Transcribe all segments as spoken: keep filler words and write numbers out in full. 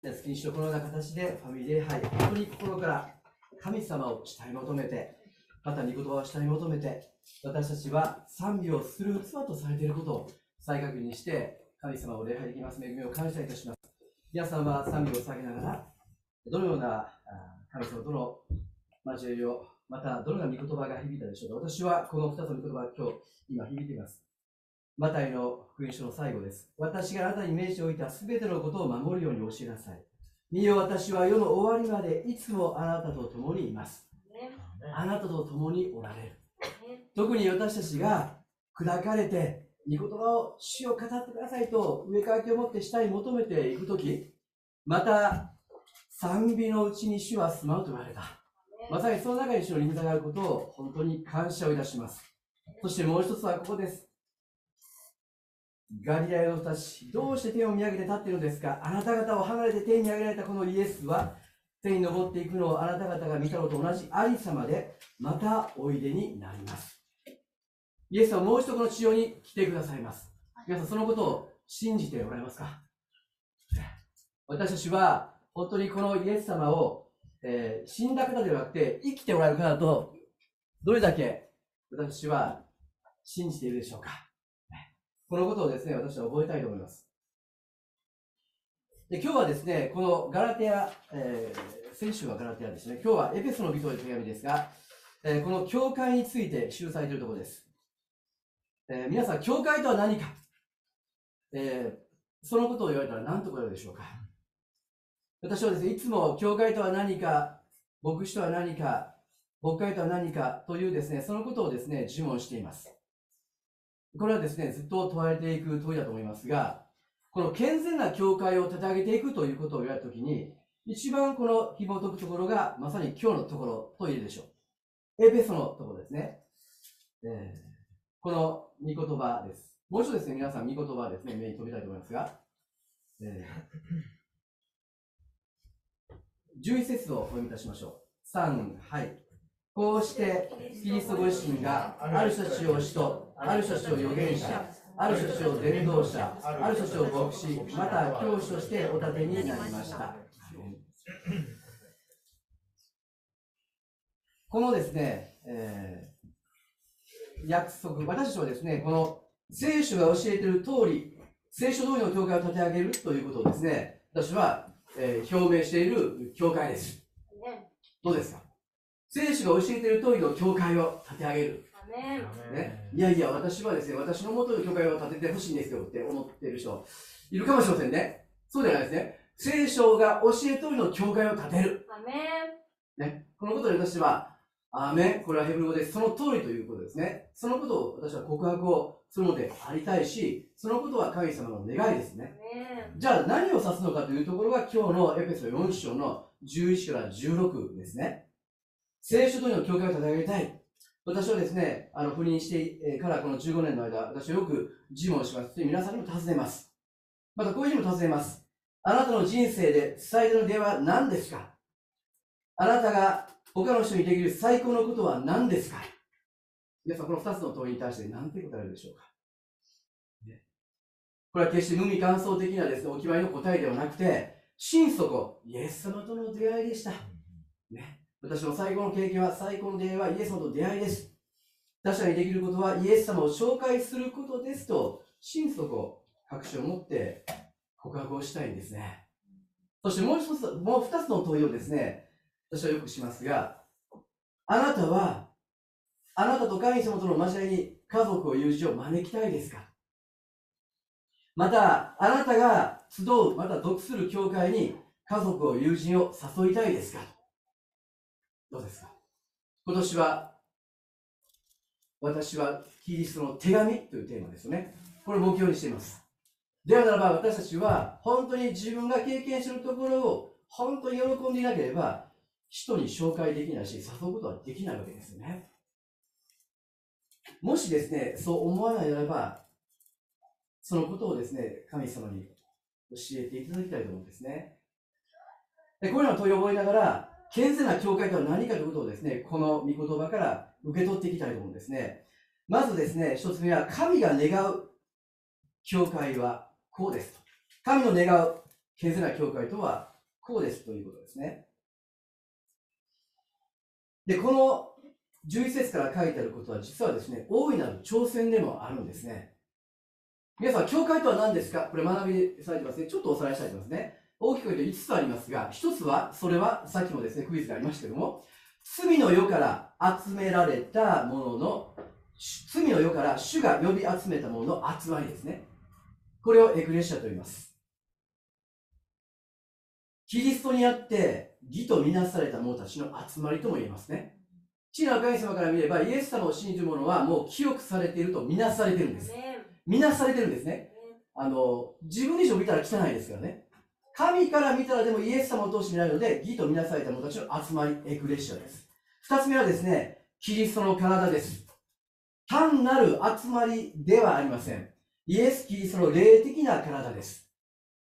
月に一度このような形でファミリー礼拝、本当に心から神様を慕い求めて、また御言葉を慕い求めて、私たちは賛美をする器とされていることを再確認して、神様を礼拝できます恵みを感謝いたします。皆さんは賛美を下げながら、どのような神様との交わりを、またどのような御言葉が響いたでしょうか。私はこのふたつの御言葉が今日、今響いています。マタイの福音書の最後です。私があなたに命じておいたすべてのことを守るように教えなさい。見よ、私は世の終わりまでいつもあなたと共にいます。あなたと共におられる。特に私たちが砕かれて、御言葉を主を語ってくださいと上からきを持って下に求めていくとき、また賛美のうちに主は住まうと言われた。まさにその中に主の御座があることを本当に感謝をいたします。そしてもう一つはここです。ガリラヤの人たち、どうして天を見上げて立っているのですか。あなた方を離れて天に上げられたこのイエスは、天に昇っていくのをあなた方が見たのと同じありさまで、またおいでになります。イエスはもう一度この地上に来てくださいます。皆さん、そのことを信じておられますか。私たちは、本当にこのイエス様を、えー、死んだ方ではなくて、生きておられる方と、どれだけ私たちは信じているでしょうか。このことをですね、私は覚えたいと思います。で今日はですね、このガラテア、えー、先週はガラテアですね、今日はエペソの人への手紙ですが、えー、この教会について記されているところです。えー、皆さん、教会とは何か、えー、そのことを言われたら何と答えるでしょうか。私はですね、いつも教会とは何か、牧師とは何か、牧会とは何かというですね、そのことをですね、呪文しています。これはですね、ずっと問われていく問いだと思いますが、この健全な教会を立て上げていくということを言われたときに、一番この紐解くところが、まさに今日のところと言えるでしょう。エペソのところですね。えー、この御言葉です。もう一度ですね、皆さん御言葉ですね、目に留めたいと思いますが、えー、じゅういち節をお読みいたしましょう。さん、はい。こうして、キリストご自身がある人たちを使徒、ある人たちを預言者、ある人たちを伝道者、ある人たちを牧師、また教師としてお立てになりました。このですね、えー、約束、私たちはですね、この聖書が教えている通り、聖書通りの教会を立て上げるということをですね、私は、えー、表明している教会です。どうですか。聖書が教えている通りの教会を立て上げる。ね、いやいや、私はですね、私の元の教会を建ててほしいんですよって思っている人いるかもしれませんね。そうじゃないですね。聖書が教え通りの教会を建てる。ね、このことで私は、アーメン、これはヘブル語でその通りということですね。そのことを私は告白をするのでありたいし、そのことは神様の願いですね。じゃあ何を指すのかというところが今日のエペソよん章のじゅういちからじゅうろくですね。聖書通りの教会を立て上げたい。私はですね、あの、赴任してからこのじゅうごねんの間、私はよく尋問します。皆さんにも尋ねます。またこういうふうにも尋ねます。あなたの人生で伝えている出会いは何ですか。あなたが他の人にできる最高のことは何ですか。皆さん、このふたつの問いに対して何て答えるでしょうか。ね、これは決して無味乾燥的なですね、お決まりの答えではなくて、心底、イエス様との出会いでした。ね。私の最高の経験は、最高の出会いはイエス様と出会いです。他者にできることはイエス様を紹介することですと、心底確信を持って告白をしたいんですね。そしてもう一つ、もう二つの問いをですね、私はよくしますが、あなたは、あなたと神様との交わりに家族を友人を招きたいですか。また、あなたが集う、また属する教会に家族を友人を誘いたいですか。どうですか。今年は、私はキリストの手紙というテーマですよね。これを目標にしています。ではならば、私たちは本当に自分が経験するところを本当に喜んでいなければ、人に紹介できないし、誘うことはできないわけですよね。もしですね、そう思わないならば、そのことをですね、神様に教えていただきたいと思うんですね。でこういうのを問い覚えながら、健全な教会とは何かということをですね、この御言葉から受け取っていきたいと思うんですね。まずですね、一つ目は、神が願う教会はこうです。神の願う健全な教会とはこうですということですね。で、このじゅういち節から書いてあることは、実はですね、大いなる挑戦でもあるんですね。皆さん、教会とは何ですか？これ学びされてますね。ちょっとおさらいしたいと思いますね。大きく言うといつつありますが、ひとつは、それは、さっきもですね、クイズがありましたけども、罪の世から集められたものの、罪の世から主が呼び集めたものの集まりですね。これをエクレシアと言います。キリストにあって義とみなされた者たちの集まりとも言えますね。地の神様から見れば、イエス様を信じる者はもう清くされているとみなされているんです。みなされてるんですね。あの、自分以上見たら汚いですからね。神から見たらでもイエス様を通して見られるので、義とみなされた者たちの集まり、エクレシアです。二つ目はですね、キリストの体です。単なる集まりではありません。イエス・キリストの霊的な体です。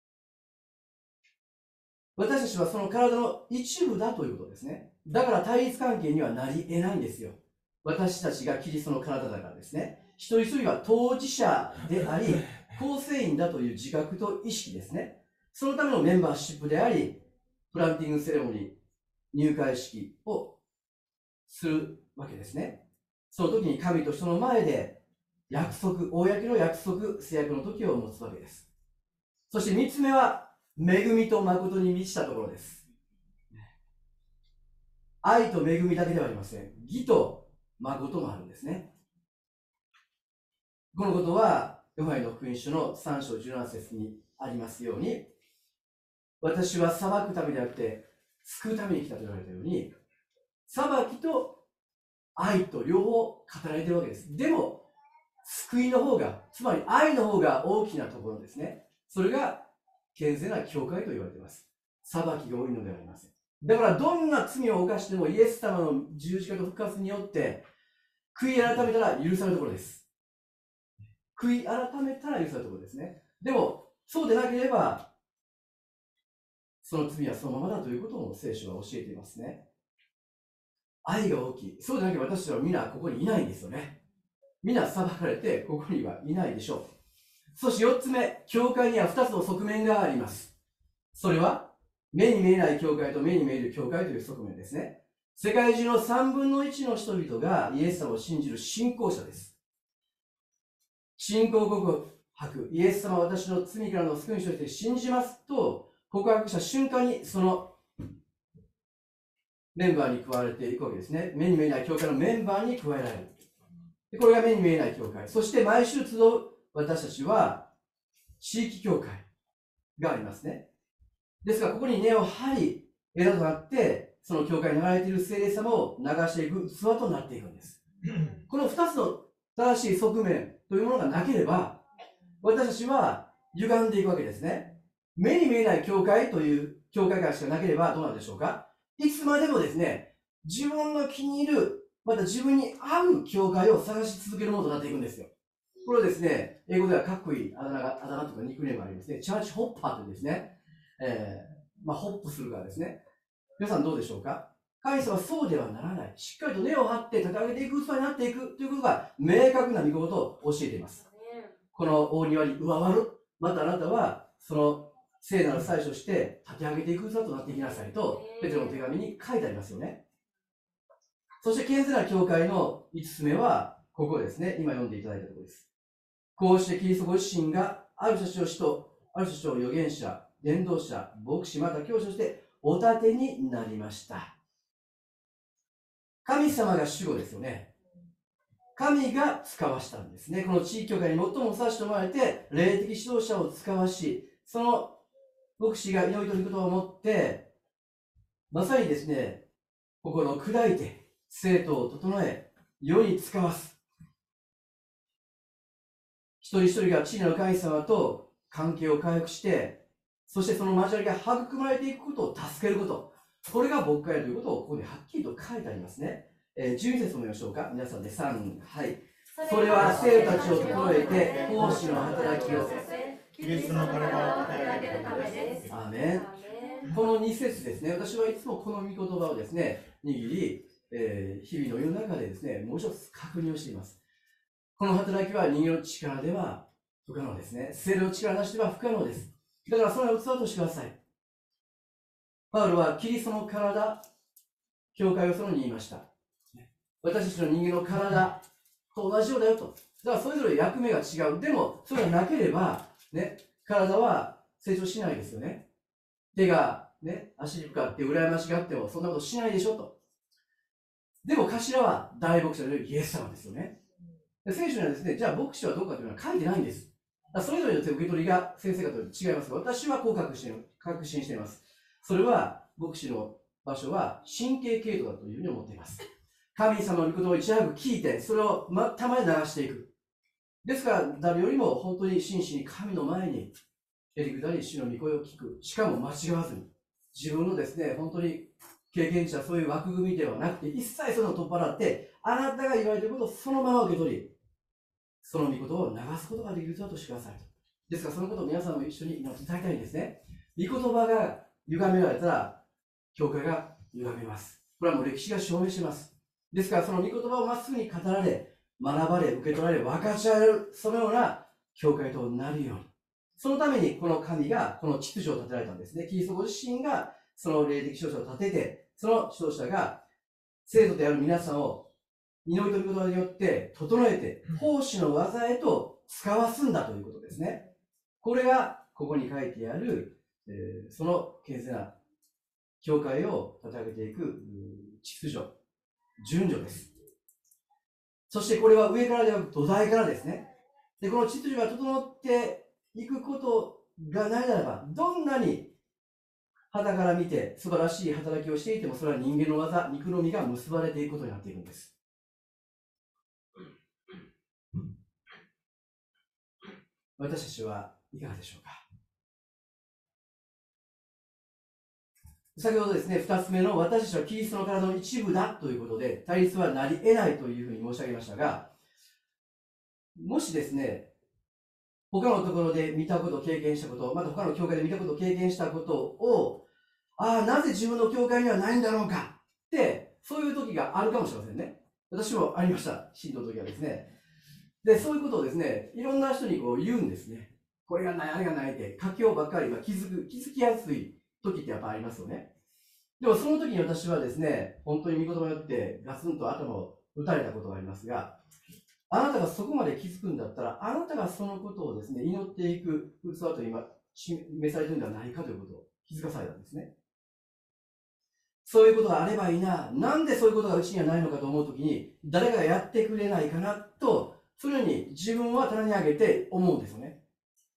私たちはその体の一部だということですね。だから対立関係にはなり得ないんですよ。私たちがキリストの体だからですね。一人一人は当事者であり、構成員だという自覚と意識ですね。そのためのメンバーシップであり、プランティングセレモニー、入会式をするわけですね。その時に神と人の前で約束、公の約束、制約の時を持つわけです。そして三つ目は、恵みと誠に満ちたところです。愛と恵みだけではありません。義と誠もあるんですね。このことは、ヨハネの福音書のさん章じゅうなな節にありますように、私は裁くためであって、救うために来たと言われたように、裁きと愛と両方語られているわけです。でも、救いの方が、つまり愛の方が大きなところですね。それが健全な教会と言われています。裁きが多いのではありません。だからどんな罪を犯してもイエス様の十字架と復活によって悔い改めたら許されるところです。悔い改めたら許されるところですね。でも、そうでなければ、その罪はそのままだということも聖書は教えていますね。愛が大きい。そうでなければ私たちは皆ここにいないんですよね。皆裁かれてここにはいないでしょう。そしてよっつめ、教会にはふたつの側面があります。それは、目に見えない教会と目に見える教会という側面ですね。世界中のさんぶんのいちの人々がイエス様を信じる信仰者です。信仰告白、イエス様は私の罪からの救い主として信じますと告白した瞬間にそのメンバーに加われていくわけですね。目に見えない教会のメンバーに加えられる。でこれが目に見えない教会。そして毎週集う私たちは地域教会がありますね。ですが、ここに根を張り、枝となって、その教会に流れている聖霊様を流していく器となっていくんです。このふたつの正しい側面というものがなければ、私たちは歪んでいくわけですね。目に見えない教会という教会がしかなければどうなんでしょうか。いつまでもですね、自分の気に入る、また自分に合う教会を探し続けるものとなっていくんですよ。これはですね、英語ではかっこいいあだ名が、あだ名とかニックネームがありますね。チャーチホッパーというですね、えー、まあ、ホップするからですね。皆さんどうでしょうか。神様はそうではならない。しっかりと根を張って立て上げていく器になっていくということが明確な御事を教えています。この大庭に上回る。またあなたはその聖なる祭司として立て上げていく器となっていきなさいと、ペテロの手紙に書いてありますよね。そして健全な教会のいつつめは、ここですね。今読んでいただいたところです。こうしてキリストご自身がある人たちを使徒、ある人たちを預言者、伝道者、牧師、また教師としてお立てになりました。神様が主語ですよね。神が使わしたんですね。この地域教会に最もふさわしいと思われて、霊的指導者を使わし、その牧師が祈りということを持って、まさにですね、心を砕いて、生徒を整え、世に使わす。一人一人が地なる神様と関係を回復して、そしてその交わりが育まれていくことを助けること。これが牧会ということをここにはっきりと書いてありますね。えー、じゅうに節を見ましょうか。皆さんでさん、はい。それは生徒たちを整えて、奉仕の働きをさせ、 キリストの体を立て上げるためです。 アーメン。このに節ですね、私はいつもこの御言葉をですね、握り、えー、日々の世の中でですね、もう一つ確認をしています。この働きは人間の力では不可能ですね。聖霊の力なしでは不可能です。だからその器としてください。 パウロはキリストの体、教会をそのように言いました。私たちの人間の体と同じようだよと。だからそれぞれ役目が違う。でも、それがなければ、ね、体は成長しないですよね。手が、ね、足に深って羨ましがってもそんなことしないでしょと。でも頭は大牧者でイエス様ですよね。で聖書にはですね、じゃあ牧師はどうかというのは書いてないんです。だそれぞれの受け取りが先生方と違いますが、私はこう確信確信しています。それは牧師の場所は神経系統だというふうに思っています。神様の御言葉をいち早く聞いて、それをまたまに流していく。ですから、誰よりも本当に真摯に神の前に、へりくだり主の御声を聞く。しかも間違わずに。自分のですね、本当に経験者、そういう枠組みではなくて、一切それを取っ払って、あなたが言われていることをそのまま受け取り、その御言葉を流すことができるとしてください。ですから、そのことを皆さんも一緒に祈っていただきたいんですね。御言葉が歪められたら、教会が歪めます。これはもう歴史が証明します。ですから、その御言葉をまっすぐに語られ、学ばれ、受け取られ、分かち合える、そのような教会となるように。そのために、この神が、この秩序を立てられたんですね。キリストご自身が、その霊的指導者を立てて、その指導者が、生徒である皆さんを、祈りということによって、整えて、奉仕の技へと使わすんだということですね。これが、ここに書いてある、えー、その健全な教会を立て上げていく秩序、順序です。そしてこれは上からではなく土台からですね。で、この秩序が整っていくことがないならば、どんなに傍から見て素晴らしい働きをしていても、それは人間の技、肉の実が結ばれていくことになっているんです。私たちはいかがでしょうか。先ほどですね、二つ目の私たちはキリストの体の一部だということで、対立はなり得ないというふうに申し上げましたが、もしですね、他のところで見たこと、経験したこと、また他の教会で見たこと、経験したことを、ああ、なぜ自分の教会にはないんだろうかって、そういう時があるかもしれませんね。私もありました、信徒の時はですね。で、そういうことをですね、いろんな人にこう言うんですね。これがない、あれがないって、佳境ばっかり、まあ、気づく、気づきやすい時ってやっぱありますよね。でもその時に私はですね、本当に御言葉によってガツンと頭を打たれたことがありますが、あなたがそこまで気づくんだったら、あなたがそのことをですね、祈っていく器と今、示されているんではないかということを気づかされたんですね。そういうことがあればいいな、なんでそういうことがうちにはないのかと思うときに、誰かがやってくれないかなと、そのように自分は棚に上げて思うんですよね。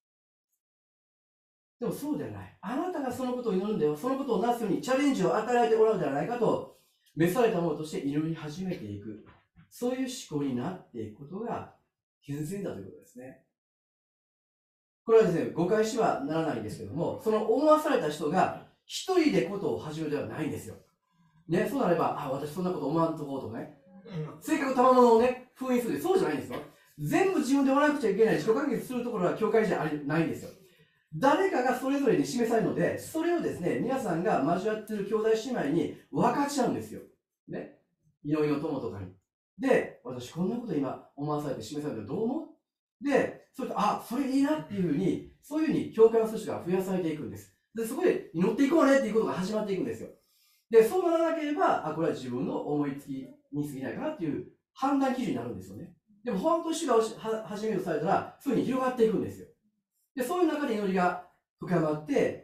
でもそうではない。あなたがそのことを祈るんだよ。そのことをなすようにチャレンジを与えられておられるのではないかと、召されたものとして祈り始めていく。そういう思考になっていくことが健全だということですね。これはですね、誤解しはならないんですけども、その思わされた人が一人でことを始めるではないんですよ。ね、そうなれば、あ、私そんなこと思わんとこうとかね、性格たまものをね、封印する。そうじゃないんですよ。全部自分で思わなくちゃいけない自己完結するところは教会じゃないんですよ。誰かがそれぞれに示されるので、それをですね、皆さんが交わっている兄弟姉妹に分かち合うんですよ。ね。祈りの友とかに。で、私こんなこと今思わされて示されてどう思う？で、それと、あ、それいいなっていうふうに、そういうふうに教会の組織が増やされていくんです。で、そこで祈っていこうねっていうことが始まっていくんですよ。で、そうならなければ、あ、これは自分の思いつきに過ぎないかなっていう判断基準になるんですよね。でも本当に主が始めるとされたら、そういうふうに広がっていくんですよ。で、そういう中で祈りが深まって、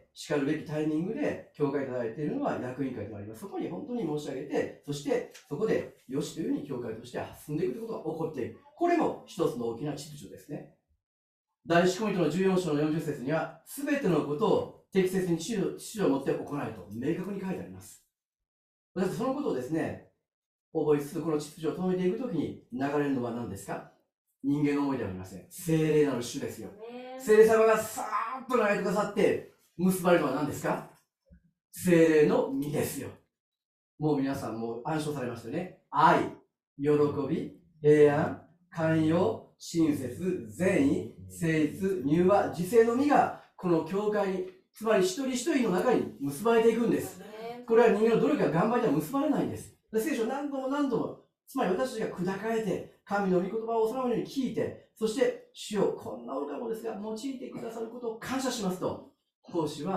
しかるべきタイミングで教会いただいているのは役員会となります。そこに本当に申し上げて、そしてそこでよしというふうに教会として進んでいくということが起こっている。これも一つの大きな秩序ですね。第一コリントのじゅうよん章のよんじゅっ節には、すべてのことを適切に秩序を持って行えと明確に書いてあります。私そのことをですね、覚えつつ、この秩序を止めていくときに流れるのは何ですか？人間の思いではありません。聖霊なる主ですよ。聖霊様がさーっと流れてくださって結ばれるのは何ですか？聖霊の実ですよ。もう皆さんも暗唱されましたね。愛、喜び、平安、寛容、親切、善意、誠実、柔和、自制の実がこの教会に、つまり一人一人の中に結ばれていくんです。これは人間の努力や頑張りでは結ばれないんです。聖書を何度も何度も、つまり私たちが砕かれて、神の御言葉をそのように聞いて、そして主をこんな愚か者ですが用いてくださることを感謝しますと、奉仕は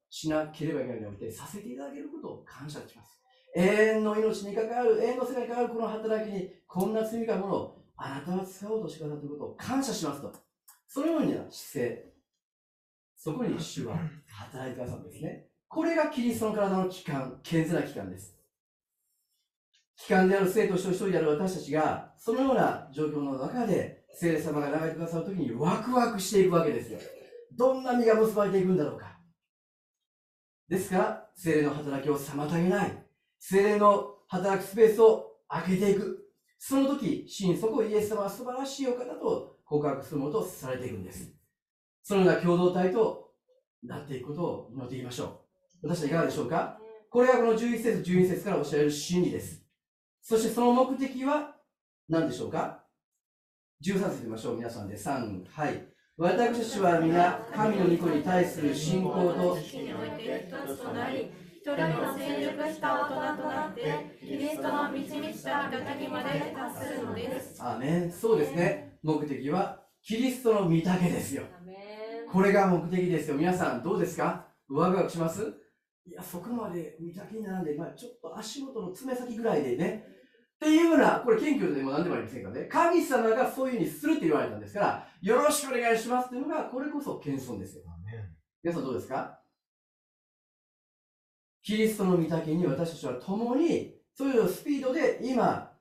しなければいけないので、させていただけることを感謝します。永遠の命に関わる、永遠の世界に関わるこの働きに、こんな罪深いものをあなたは使おうとしてくださったということを感謝しますと。そのような姿勢、そこに主は働いてくださるんですね。これがキリストの体の器官、健全な器官です。器官である生徒一人一人である私たちが、そのような状況の中で、聖霊様が流れてくださるときにワクワクしていくわけですよ。どんな実が結ばれていくんだろうか。ですから、聖霊の働きを妨げない。聖霊の働くスペースを開けていく。その時、心底イエス様は素晴らしいお方と告白するものとされていくんです。そのような共同体となっていくことを祈っていきましょう。私はいかがでしょうか。これがこのじゅういち節、じゅうに節から教えられる真理です。そしてその目的は何でしょうか。じゅうさん節見ましょう。皆さんでさん、はい。私たちは皆、神の御子に対する信仰と知識において一つとなり、一人の成熟した大人となって、キリストの満ち満ちた御岳にまで達するのです。 アーメン。そうですね。目的はキリストの御岳ですよ。これが目的ですよ。皆さんどうですか。ワクワクします。いや、そこまで御岳に並んで、まあ、ちょっと足元の爪先ぐらいでね。っていうような、これ謙虚でも何でもありませんかね。神様がそういうふうにするって言われたんですから、よろしくお願いしますっていうのが、これこそ謙遜ですよ。皆さんどうですか。キリストの御岳に私たちは共に、そういうスピードで今、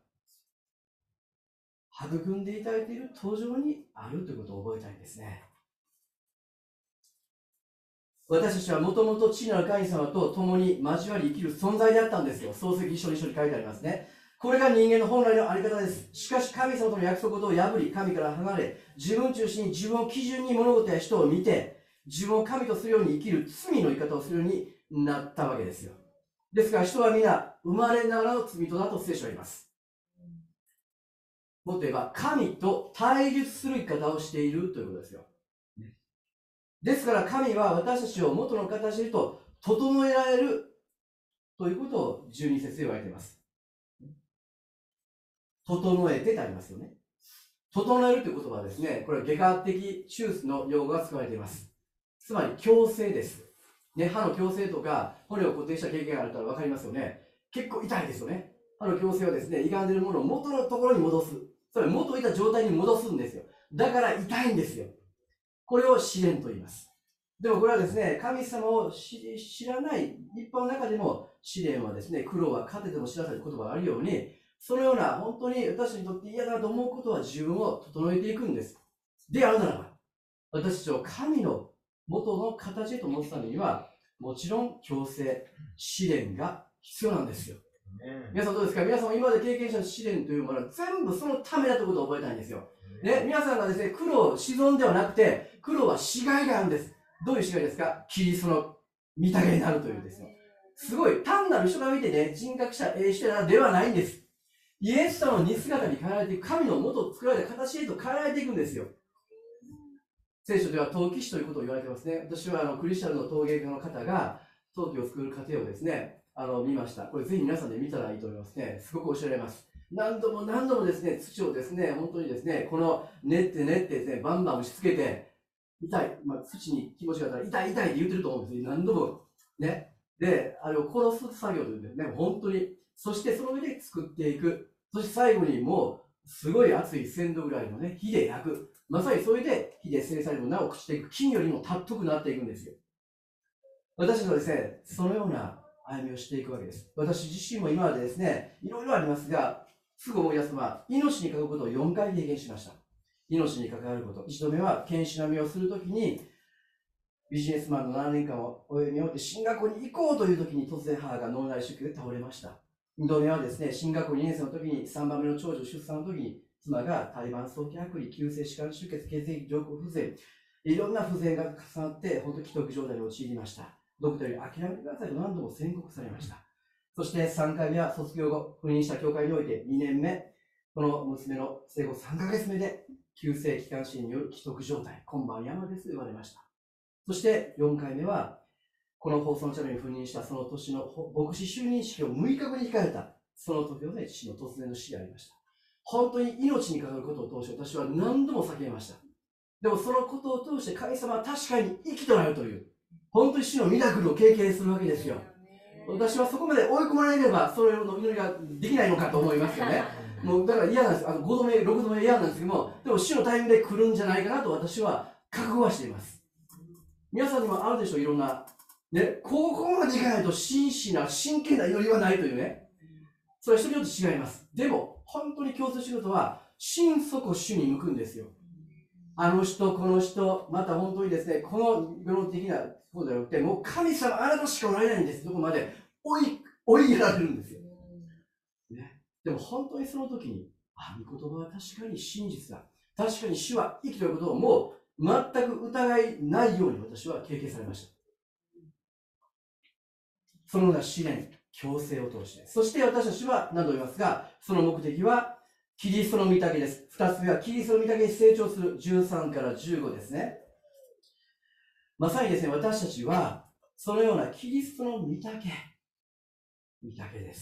育んでいただいている途上にあるということを覚えたいんですね。私たちはもともと父なる神様と共に交わり生きる存在であったんですよ。創世記一緒に一緒に書いてありますね。これが人間の本来のあり方です。しかし神様との約束を破り、神から離れ、自分中心に自分を基準に物事や人を見て、自分を神とするように生きる罪の生き方をするようになったわけですよ。ですから人は皆、生まれながらの罪人だと聖書は言います。もっと言えば、神と対立する生き方をしているということですよ。ですから神は私たちを元の形へと整えられるということをじゅうに節で言われています。整えてってありますよね。整えるという言葉はですね、これは外科的手術の用語が使われています。つまり矯正です。ね、歯の矯正とか骨を固定した経験があるから分かりますよね。結構痛いですよね。歯の矯正はですね、歪んでいるものを元のところに戻す。つまり元いた状態に戻すんですよ。だから痛いんですよ。これを試練と言います。でもこれはですね、神様を知らない一般の中でも試練はですね、苦労は糧でも知らされる言葉があるように、そのような本当に私にとって嫌だと思うことは自分を整えていくんです。であるならば、私たちを神の元の形へと持つためには、もちろん強制、試練が必要なんですよ。皆さんどうですか。皆さんも今まで経験した試練というものは全部そのためだということを覚えたいんですよ。ね、皆さんがですね、苦労、沈んではなくて、苦労は死骸があるんです。どういう死骸ですか。キリストの御岳になるというですよ。すごい、単なる人が見てね、人格者、ええ人だではないんです。イエス様の似姿に変えられていく、神の元を作られた形へと変えられていくんですよ。聖書では陶器師ということを言われてますね。私はあのクリスチャンの陶芸家の方が陶器を作る過程をですね、あの見ました。これぜひ皆さんで見たらいいと思いますね。すごく教えられます。何度も何度もですね、土をですね、本当にですね、この練って練ってですね、バンバン押し付けて、痛い、まあ、土に気持ちがあったら痛い痛いって言ってると思うんですよ。何度も。ね。で、あれを殺す作業というんですね、本当に。そしてその上で作っていく。そして最後にもう、すごい熱いせんどぐらいのね、火で焼く。まさにそれで火で制されるものを朽ちていく。金よりも尊くなっていくんですよ。私たちはですね、そのような歩みをしていくわけです。私自身も今までですね、いろいろありますが、すぐ思い出すのは、命に関わることをよんかい経験しました。命に関わること。一度目は、研修並みをするときに、ビジネスマンのななねんかんを終えにおいて進学校に行こうというときに突然母が脳内出血で倒れました。にどめはですね、進学校にねん生の時にさんばんめの長女出産の時に、妻が胎盤早期剥離、急性弛緩出血、血液上行不全、いろんな不全が重なって、本当に危篤状態に陥りました。ドクターに諦めてくださいと何度も宣告されました。そしてさんかいめは卒業後、赴任した教会においてにねんめ、この娘の生後さんかげつめで、急性気管支による危篤状態、今晩山ですと言われました。そしてよんかいめは、この放送のチャンネルに赴任したその年の牧師就任式をむいかごに控えた、その時のね、父の突然の死でありました。本当に命に関わることを通して私は何度も叫びました。でもそのことを通して神様は確かに生きとなるという。 本当に主のミラクルを経験するわけですよ。私はそこまで追い込まれれば、それの祈りができないのかと思いますよね。もうだから嫌なんです。あのごどめ、ろくどめ嫌なんですけども、でも主のタイミングで来るんじゃないかなと私は覚悟はしています。皆さんにもあるでしょう、いろんな。ね、ここまでいかないと真摯な、真剣な祈りはないというね。それは人によって違います。でも、本当に共通することは、心底主に向くんですよ。あの人、この人、また本当にですね、この世論的なことではなくて、もう神様、あなたしかおられないんです。どこまで追い、追いやられるんですよ。ね、でも本当にその時に、あ、御言葉は確かに真実だ。確かに主は生きていることをもう全く疑いないように私は経験されました。そのような試練、強制を通して。そして私たちは何度も言いますが、その目的はキリストの御岳です。二つ目はキリストの御岳に成長するじゅうさんからじゅうごですね。まさにですね、私たちはそのようなキリストの御岳、御岳です。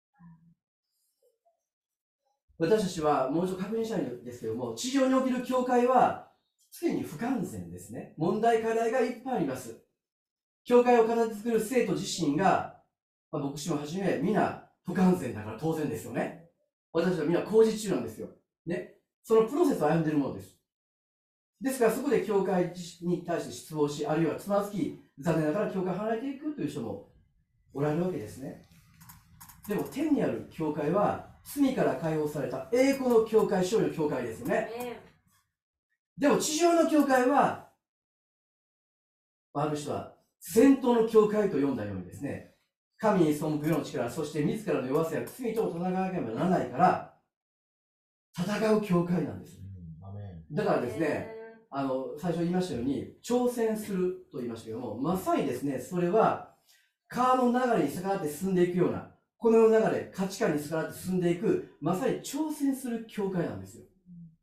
私たちはもう一度確認したいんですけども、地上における教会は常に不完全ですね。問題課題がいっぱいあります。教会を形作る生徒自身が、まあ、牧師をはじめ、皆不完全だから当然ですよね。私たちは皆工事中なんですよ。ね。そのプロセスを歩んでいるものです。ですから、そこで教会に対して失望し、あるいはつまずき、残念ながら教会を離れていくという人もおられるわけですね。でも、天にある教会は、罪から解放された栄光の教会、勝利の教会ですよね。でも、地上の教会は、ある人は、戦闘の教会と読んだようにですね、神に背く世の力、そして自らの弱さや罪と戦わなければならないから、戦う教会なんです。だからですね、あの、最初言いましたように、挑戦すると言いましたけども、まさにですね、それは、川の流れに逆らって進んでいくような、この世の流れ、価値観に逆らって進んでいく、まさに挑戦する教会なんですよ。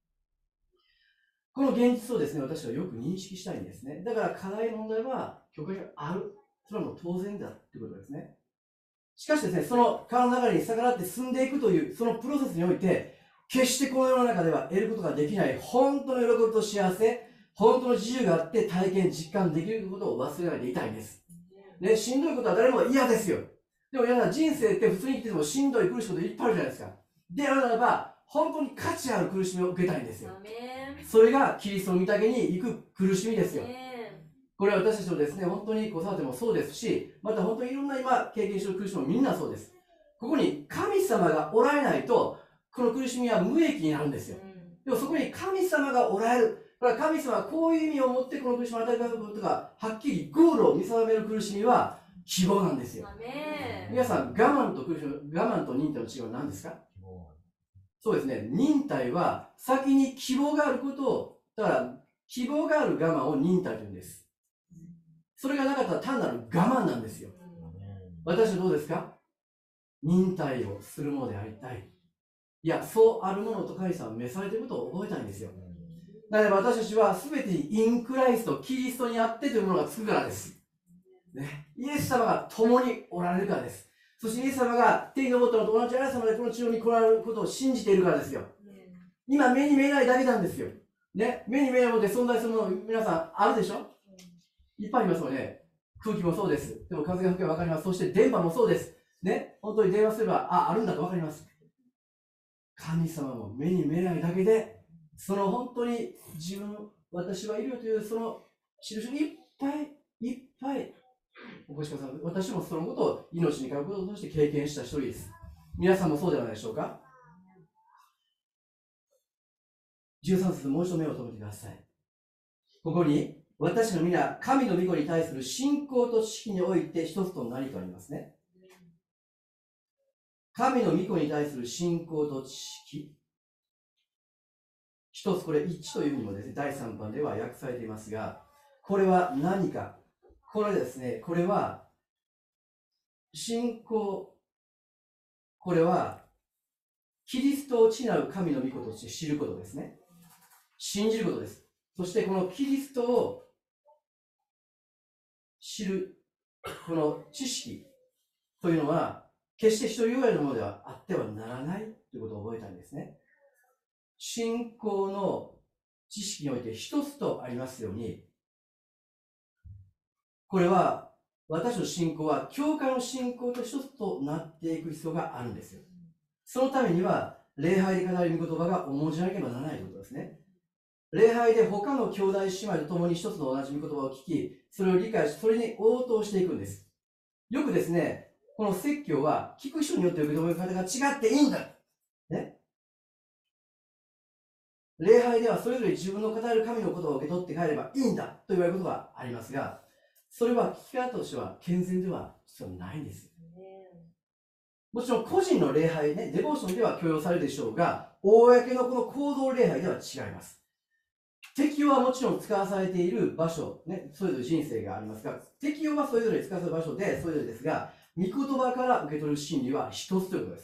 この現実をですね、私はよく認識したいんですね。だから課題問題は、教会がある。それはもう当然だということですね。しかしですね、その川の流れに逆らって進んでいくという、そのプロセスにおいて、決してこの世の中では得ることができない、本当の喜びと幸せ、本当の自由があって体験、実感できることを忘れないでいたいんです。ね、しんどいことは誰も嫌ですよ。でも皆さん、人生って普通に生きててもしんどい苦しいこといっぱいあるじゃないですか。であるならば、本当に価値ある苦しみを受けたいんですよ。それがキリストの御岳に行く苦しみですよ。これは私たちのですね、本当に子育てもそうですし、また本当にいろんな今経験している苦しみもみんなそうです。ここに神様がおられないと、この苦しみは無益になるんですよ。でもそこに神様がおられる。だから神様はこういう意味を持ってこの苦しみを与えたことが、はっきりゴールを見定める苦しみは希望なんですよ。皆さん、我慢と苦しみ、我慢と忍耐の違いは何ですか？そうですね、忍耐は先に希望があることを、だから希望がある我慢を忍耐というんです。それがなかったら単なる我慢なんですよ。私はどうですか？忍耐をするものでありたい。いや、そうあるものと神様は召されていることを覚えたいんですよ。なので私たちは全てにインクライスト、キリストにあってというものがつくからです。ね、イエス様が共におられるからです。そしてイエス様が天に昇ったのと同じあなた様でこの地上に来られることを信じているからですよ。今目に見えないだけなんですよ。ね、目に見えないもので存在するもの皆さんあるでしょ？いっぱいありますよね。空気もそうです。でも風が吹けば分かります。そして電波もそうです。ね、本当に電話すれば、あ、あるんだと分かります。神様も目に見えないだけで、その本当に自分、私はいるよというその印にいっぱいいっぱいお越しください。私もそのことを命に変えることとして経験した一人です。皆さんもそうではないでしょうか。じゅうさん節もう一度目を留めてください。ここに私の皆、神の御子に対する信仰と知識において一つとなりとありますね。神の御子に対する信仰と知識。一つ、これ一というふうにもですね、だいさんばんでは訳されていますが、これは何か。これですね、これは、信仰、これは、キリストを知なう神の御子として知ることですね。信じることです。そしてこのキリストを知る、この知識というのは、決して人以外のものではあってはならないということを覚えたいんですね。信仰の知識において一つとありますように、 これは私の信仰は教会の信仰と一つとなっていく必要があるんですよ。そのためには礼拝で語る御言葉が重んじなければならないということですね。礼拝で他の兄弟姉妹と共に一つの同じ御言葉を聞き、それを理解し、それに応答していくんです。よくですね、この説教は聞く人によって受け止め方が違っていいんだ。ね。礼拝ではそれぞれ自分の語る神の言葉を受け取って帰ればいいんだと言われることがありますが、それは聞き方としては健全では実はないんです。もちろん個人の礼拝ね、デボーションでは許容されるでしょうが、公のこの行動礼拝では違います。適用はもちろん使わされている場所、ね、それぞれ人生がありますが、適用はそれぞれ使わされる場所でそれぞれですが、御言葉から受け取る真理は一つということです。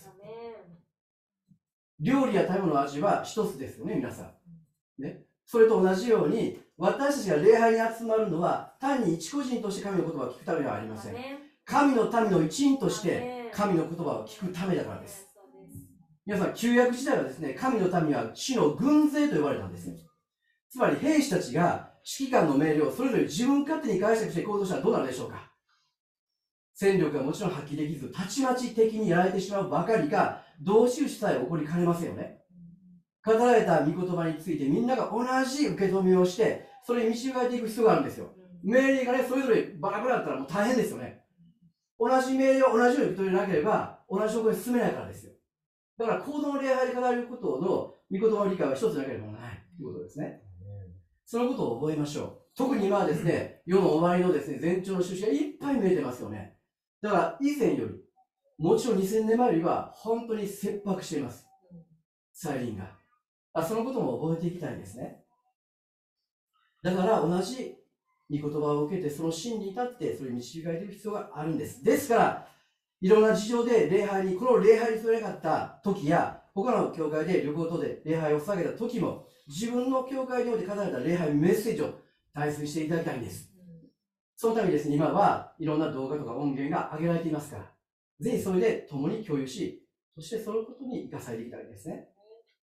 料理や食べ物の味は一つですよね、皆さん。ね、それと同じように、私たちが礼拝に集まるのは、単に一個人として神の言葉を聞くためではありません。神の民の一員として神の言葉を聞くためだからです。皆さん、旧約時代はですね、神の民は主の軍勢と呼ばれたんですよ。つまり兵士たちが指揮官の命令をそれぞれ自分勝手に解釈して行動したらどうなるでしょうか。戦力がもちろん発揮できず、たちまち敵にやられてしまうばかりか、同士討ちさえ起こりかねませんよね。語られた御言葉についてみんなが同じ受け止めをして、それに導かれていく必要があるんですよ。命令がね、それぞれバラバラだったらもう大変ですよね。同じ命令を同じように受け取れなければ、同じ方向に進めないからですよ。だから行動の礼拝で語ることの御言葉の理解は一つなければならないということですね。そのことを覚えましょう。特に今はですね、世の終わりのですね、前兆の収支がいっぱい見えてますよね。だから以前より、もちろんにせんねんまえよりは本当に切迫しています。再臨が。あ、そのことも覚えていきたいんですね。だから同じ御言葉を受けて、その真理に立って、それに導かれていく必要があるんです。ですから、いろんな事情で礼拝に、この礼拝に取れなかった時や、他の教会で旅行等で礼拝を捧げた時も、自分の教会において語られた礼拝メッセージを大切にしていただきたいんです。そのためにですね、今はいろんな動画とか音源が上げられていますから、ぜひそれで共に共有し、そしてそのことに生かされていきたいんですね。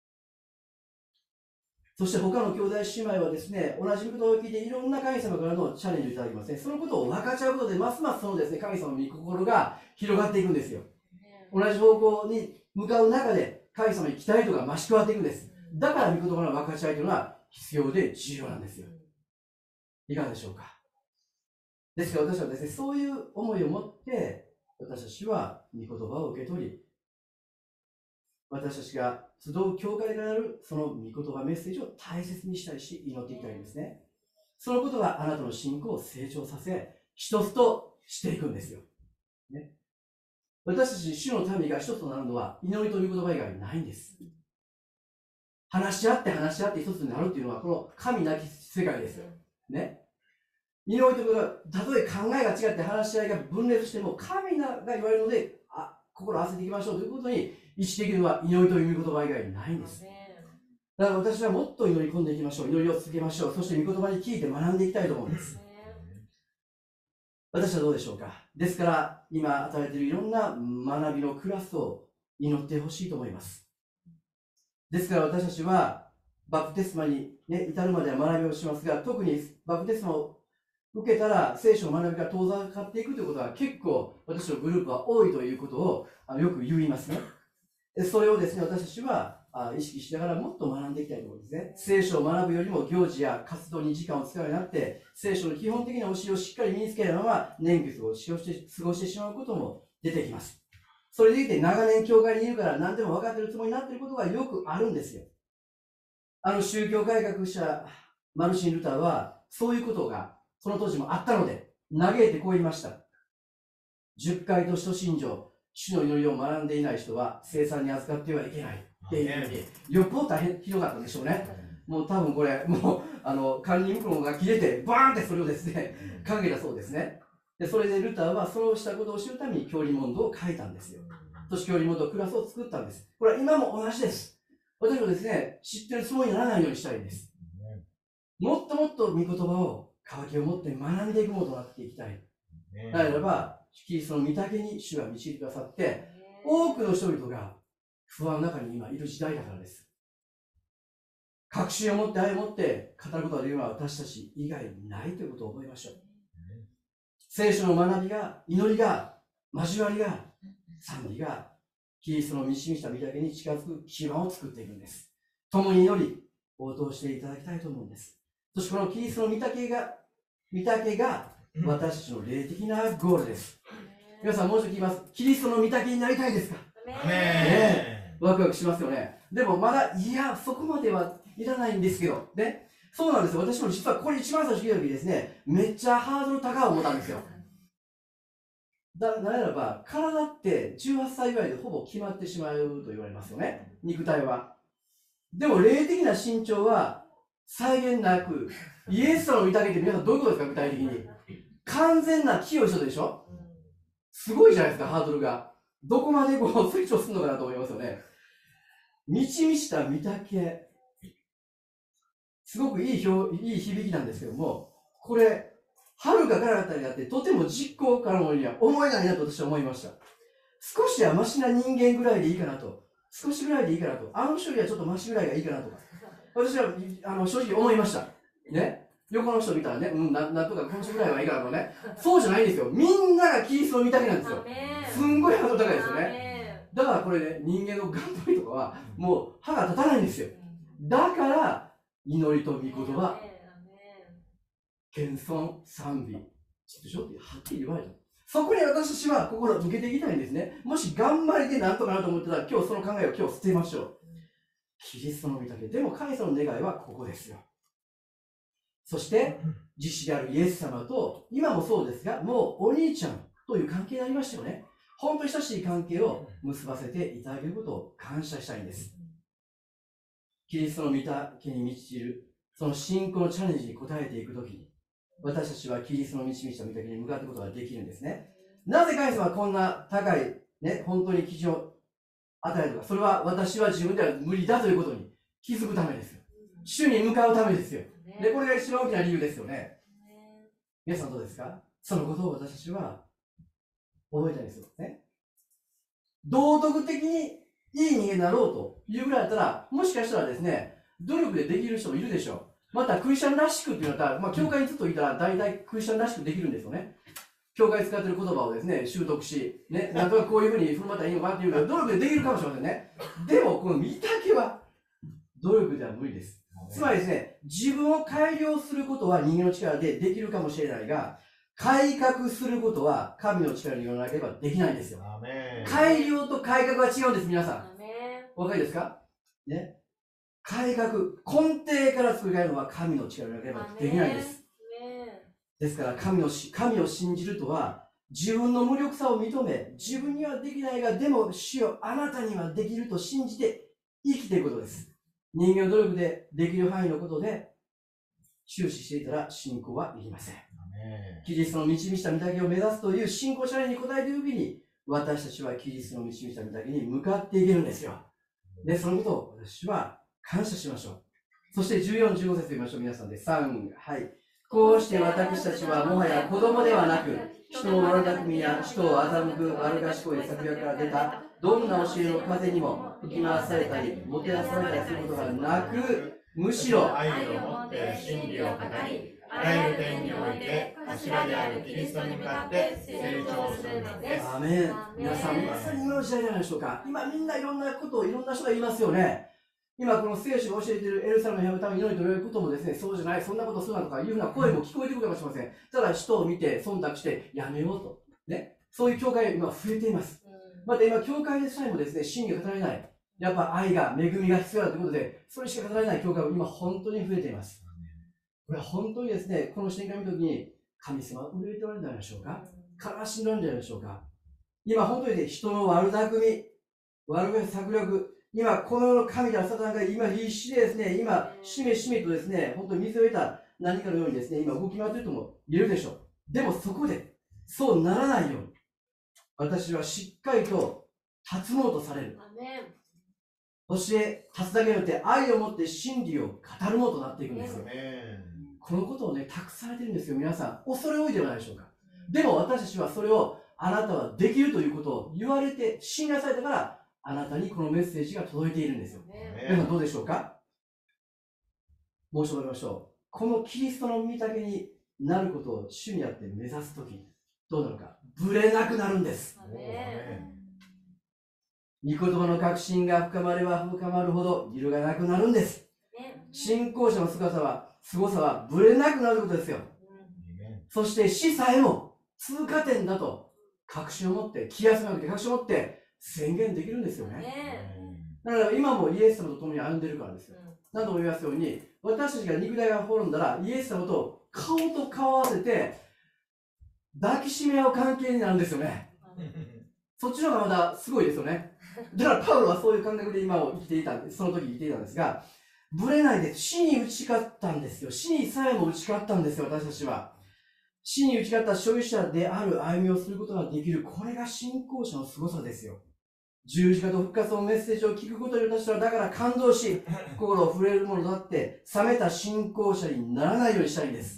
そして他の兄弟姉妹はですね、同じことを聞いていろんな神様からのチャレンジをいただきますね。そのことを分かち合うことで、ますますそのですね、神様の御心が広がっていくんですよ。同じ方向に向かう中で、神様に期待度が増し加わっていくんです。だから御言葉の分かち合いというのは必要で重要なんですよ。いかがでしょうか。ですから私はですね、そういう思いを持って、私たちは御言葉を受け取り、私たちが集う教会であるその御言葉メッセージを大切にしたいし、祈っていきたいんですね。そのことがあなたの信仰を成長させ、一つとしていくんですよ。ね、私たち主の民が一つとなるのは、祈りと御言葉以外ないんです。話し合って話し合って一つになるっていうのは、この神なき世界ですよ。ね。祈りということは、たとえ考えが違って話し合いが分裂しても、神が言われるので、あ、心を合わせていきましょうということに一致できるのは、祈りという御言葉以外ないんです。だから私はもっと祈り込んでいきましょう。祈りを続けましょう。そして御言葉に聞いて学んでいきたいと思うんです。私はどうでしょうか。ですから、今与えているいろんな学びのクラスを祈ってほしいと思います。ですから私たちは、バプテスマに、ね、至るまでは学びをしますが、特にバプテスマを受けたら聖書の学びが遠ざかっていくということは結構私のグループは多いということをあのよく言いますね。それをですね、私たちは意識しながらもっと学んでいきたいと思うんですね。聖書を学ぶよりも行事や活動に時間を使うようになって、聖書の基本的な教えをしっかり身につけるまま年月を過ごして過ごしてしまうことも出てきます。それでいて長年教会にいるから何でも分かっているつもりになっていることがよくあるんですよ。あの宗教改革者マルシン・ルターはそういうことがその当時もあったので嘆いてこう言いました。十回と使徒信条、主の祈りを学んでいない人は聖餐に預かってはいけないっていうふうに、よっぽど大変ひどかったんでしょうね。もう多分これ、もうあの管理袋が切れて、バーンってそれをですね、掲げたそうですね。でそれでルターはそのしたことを知るために教理問答を書いたんですよ。そして教理問答クラスを作ったんです。これは今も同じです。私もですね、知ってるつもりにならないようにしたいんです。もっともっと御言葉を渇きを持って学んでいくものとなっていきたい。ならば、キリストの御岳に主が導いてくださって、多くの人々が不安の中に今いる時代だからです。確信を持って愛を持って語ることができるのは私たち以外にないということを覚えましょう。 聖書の学びが、祈りが、交わりが、賛美が、キリストの導きした御岳に近づく基盤を作っていくんです。共に祈り、応答していただきたいと思うんです。そしてこのキリストの御岳が、御岳が私たちの霊的なゴールです。皆さん、もう一度聞きます。キリストの御岳になりたいですか？ね、ワクワクしますよね。でもまだ、いや、そこまではいらないんですけど、ね。そうなんですよ。私も実はこれ一番最初聞いた時ですね、めっちゃハードル高い思ったんですよ。だならば、体ってじゅうはっさいぐらいでほぼ決まってしまうと言われますよね。肉体は。でも、霊的な身長は際限なく、イエス様の御岳って皆さんどういうことですか、具体的に。完全な清い人でしょ？すごいじゃないですか、ハードルが。どこまでこう成長するのかなと思いますよね。満ち満ちた御岳。すごくいい表、いい響きなんですけども、これ、遥か彼方にあって、とても実行可能には思えないなと私は思いました。少しはマシな人間ぐらいでいいかなと。少しぐらいでいいかなと。あの人よりはちょっとマシぐらいがいいかなとか。私はあの正直思いました。ね。横の人見たらね、うん、ななんとかこの人ぐらいはいいかなとね。そうじゃないんですよ。みんながキリストの御岳なんですよ。すんごいハードル高いですよね。だからこれね、人間の頑張りとかは、もう歯が立たないんですよ。だから、祈りと御言葉、謙遜、賛美、ちょっとしょってはっきり言われた。そこに私たちは心を向けていきたいんですね。もし頑張りでなんとかなと思ってたら、今日その考えを今日捨てましょう。キリストの御岳。でも神様の願いはここですよ。そして、実子であるイエス様と、今もそうですが、もうお兄ちゃんという関係になりましたよね。本当に親しい関係を結ばせていただけることを感謝したいんです。キリストの御岳に満ちる、その信仰のチャレンジに応えていくときに、私たちはキリストの導きした御岳に向かっていくことができるんですね。なぜ神様はこんな高い、ね、本当に基準を与えるのか。それは私は自分では無理だということに気づくためですよ。主に向かうためですよ。で、これが一番大きな理由ですよね。皆さんどうですか？そのことを私たちは覚えたいですよね。道徳的にいい人間になろうというぐらいだったら、もしかしたらですね、努力でできる人もいるでしょう。また、クリスチャンらしくっていうのは、まあ、教会にずっといたら、大体クリスチャンらしくできるんですよね。教会使ってる言葉をですね、習得し、ね、なんとかこういうふうに振る舞ったらいいのかっていうのは、努力でできるかもしれませんね。でも、この御岳は、努力では無理です。つまりですね、自分を改良することは人間の力でできるかもしれないが、改革することは神の力によらなければできないんですよ。改良と改革は違うんです、皆さん。お分かりですか？ね。改革、根底から作り変えるのは神の力によらなければできないんです。ですから神のし、神を信じるとは、自分の無力さを認め、自分にはできないが、でも主よ、あなたにはできると信じて生きていくことです。人間の努力でできる範囲のことで終始していたら信仰はいりません。キリストの導きした御岳を目指すという信仰チャレンジに応えているときに、私たちはキリストの導きした御岳に向かっていけるんですよ。で、そのことを私は感謝しましょう。そしてじゅうよん、じゅうご節読みましょう。皆さんでさん、はい。こうして私たちはもはや子供ではなく、人の悪巧みや人を欺く悪賢い策略から出たどんな教えの風にも吹き回されたり、もてなされたりすることがなく、むしろ愛を持って真理を語り、あらゆる点において頭であるキリストに向かって成長するのです。 アメン。皆さん、まさに今の時代じゃないでしょうか。今みんないろんなことをいろんな人が言いますよね。今この聖書が教えているエルサレムの部屋のために祈りということもですね、そうじゃない、そんなことするなとかいうふうな声も聞こえてくるかもしれません。ただ人を見て忖度してやめようと。ね。そういう教会が今増えています。また今、教会でさえもですね、真理が語られない。やっぱ愛が、恵みが必要だということで、それしか語られない教会が今本当に増えています。これは本当にですね、この視点から見たときに、神様は憂いておられるんじゃないでしょうか。悲しんでおられるんじゃないでしょうか。今本当に、ね、人の悪巧み、悪巧み策略、今この世の神であるサタンが今必死でですね、今、しめしめとですね、本当に水を得た何かのようにですね、今動き回っているとも言えるでしょう。でもそこで、そうならないように、私はしっかりと立つものとされる。教え、立つだけによって愛を持って真理を語るものとなっていくんですよ。このことをね、託されてるんですよ、皆さん。恐れ多いではないでしょうか。でも私たちはそれをあなたはできるということを言われて、信頼されたから、あなたにこのメッセージが届いているんですよ。皆さんどうでしょうか？申し上げましょう。このキリストの御岳になることを主にあって目指すとき、 どうなるか、ぶれなくなるんです。御言葉の確信が深まれば深まるほど揺るがなくなるんです。信仰者の姿は、凄さはぶれなくなることですよ。そして死さえも通過点だと確信を持って、気休めを受けて確信を持って宣言できるんですよね。だから今もイエス様と共に歩んでいるからですよ。何度も言いますように、私たちが肉体が滅んだら、イエス様と顔と顔を合わせて抱きしめ合う関係になるんですよね。そっちの方がまだすごいですよね。だからパウロはそういう感覚で今を生きていたんです。その時生きていたんですが、ぶれないです。死に打ち勝ったんですよ。死にさえも打ち勝ったんですよ、私たちは。死に打ち勝った所有者である歩みをすることができる。これが信仰者の凄さですよ。十字架と復活のメッセージを聞くことに私はだから感動し、心を触れるものとなって、冷めた信仰者にならないようにしたいんです。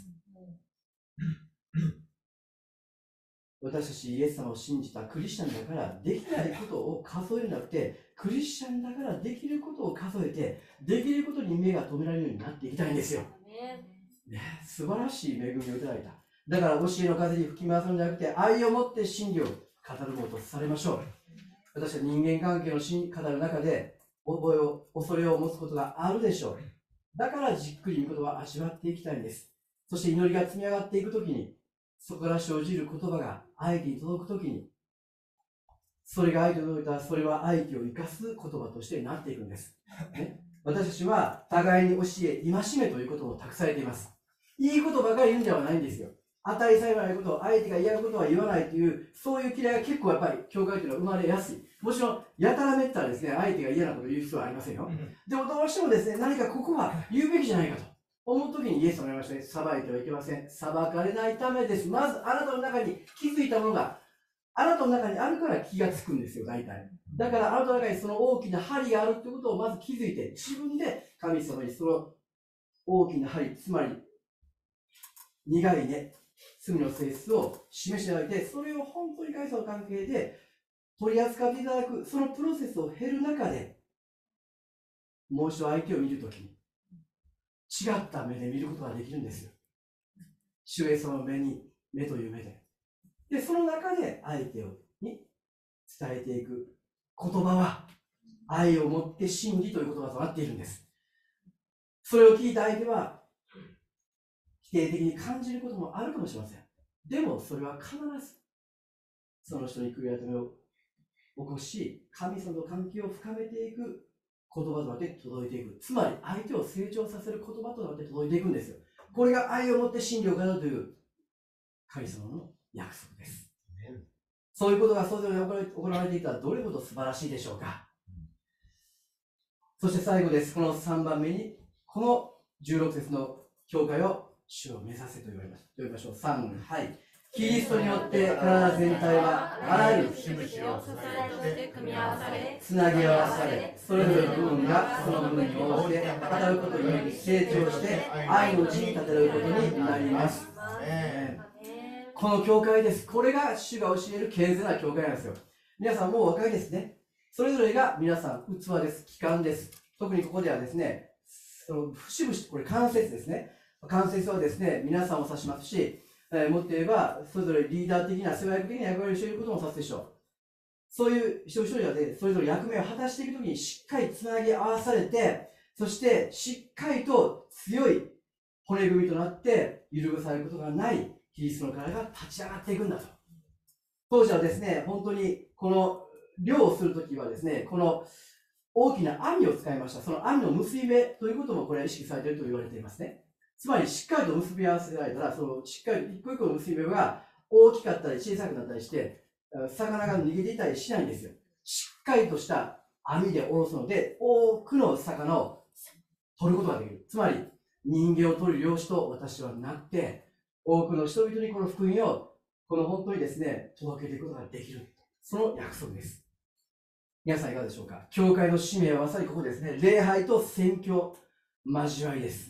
私たちイエス様を信じたクリスチャンだからできないことを数えるんじゃなくて、クリスチャンだからできることを数えて、できることに目が止められるようになっていきたいんですよ。ね、素晴らしい恵みをいただいた。だから教えの風に吹き回すのではなくて、愛を持って真理を語るものとされましょう。私は人間関係の真理を語る中で、覚えを、恐れを持つことがあるでしょう。だからじっくり御言葉を味わっていきたいんです。そして祈りが積み上がっていくときに、そこから生じる言葉が相手に届くときに、それが相手に届いたら、それは相手を生かす言葉としてなっていくんです。ね、私たちは互いに教え、戒めということを託されています。いいことばかり言うんではないんですよ。当たり障りないことを、相手が嫌なことは言わないという、そういう嫌いが結構やっぱり、教会というのは生まれやすい。もちろん、やたらめったらですね、相手が嫌なことを言う必要はありませんよ。でもどうしてもですね、何かここは言うべきじゃないかと思うときにイエス様が言いましたね、裁いてはいけません。裁かれないためです。まず、あなたの中に気づいたものが、あなたの中にあるから気がつくんですよ、大体。だから、あなたの中にその大きな針があるということをまず気づいて、自分で神様にその大きな針、つまり、苦いね、罪の性質を示していただいて、それを本当に神様の関係で取り扱っていただく、そのプロセスを経る中で、もう一度相手を見るときに、違った目で見ることができるんですよ。主イエス様の目に、目という目で。で、その中で相手をに伝えていく言葉は、愛を持って真理という言葉となっているんです。それを聞いた相手は、否定的に感じることもあるかもしれません。でも、それは必ず、その人に悔い改めを起こし、神様と関係を深めていく言葉となって届いていく。つまり、相手を成長させる言葉となって届いていくんですよ。これが愛を持って真理を語るという、神様の約束です。そういうことがそれぞれ行われていたら、どれほど素晴らしいでしょうか。そして最後です。このさんばんめに、このじゅうろく節の教会を主を目指せと言われました。読みましょう。さん、はい。キリストによって体全体はあらゆる節々を支えとして組み合わされ、つなぎ合わされ、それぞれの部分がその部分に応じて語ることにより成長して愛のうちに立てることになります。この教会です。これが主が教える健全な教会なんですよ。皆さんもうお若いですね。それぞれが皆さん器です。器官です。特にここではですね、その節々、これ関節ですね。関節はですね、皆さんを指しますし、えー、もっと言えば、それぞれリーダー的な、世話役的な役割をしていることも指すでしょう。そういう一人一人がで、それぞれ役目を果たしていくときに、しっかりつなぎ合わされて、そしてしっかりと強い骨組みとなって、揺るがされることがないキリストの体が立ち上がっていくんだと。当時はですね、本当にこの漁をするときはですね、この大きな網を使いました。その網の結び目ということもこれは意識されていると言われていますね。つまりしっかりと結び合わせられたら、そのしっかり一個一個の結び目が大きかったり小さくなったりして、魚が逃げていたりしないんですよ。しっかりとした網で下ろすので、多くの魚を取ることができる。つまり、人間を取る漁師と私はなって、多くの人々にこの福音を、この本当にですね、届けていくことができる。その約束です。皆さんいかがでしょうか。教会の使命はまさにここですね。礼拝と宣教、交わりです。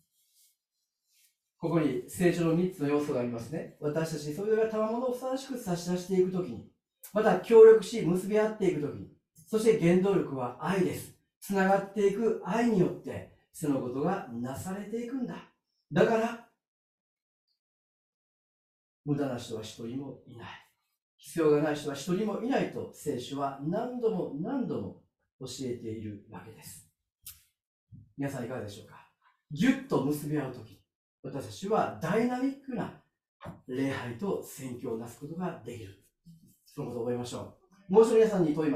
ここに成長のみっつの要素がありますね。私たちそれぞれが賜物をふさわしく差し出していくときに、また協力し結び合っていくときに、そして原動力は愛です。つながっていく愛によって、そのことがなされていくんだ。だから、 無駄な人は一人もいない。必要がない人は一人もいないと聖書は何度も何度も教えているわけです。皆さんいかがでしょうか。ぎゅっと結び合うとき、私たちはダイナミックな礼拝と宣教をなすことができる。そのことを覚えましょう。もう一度皆さんに問います。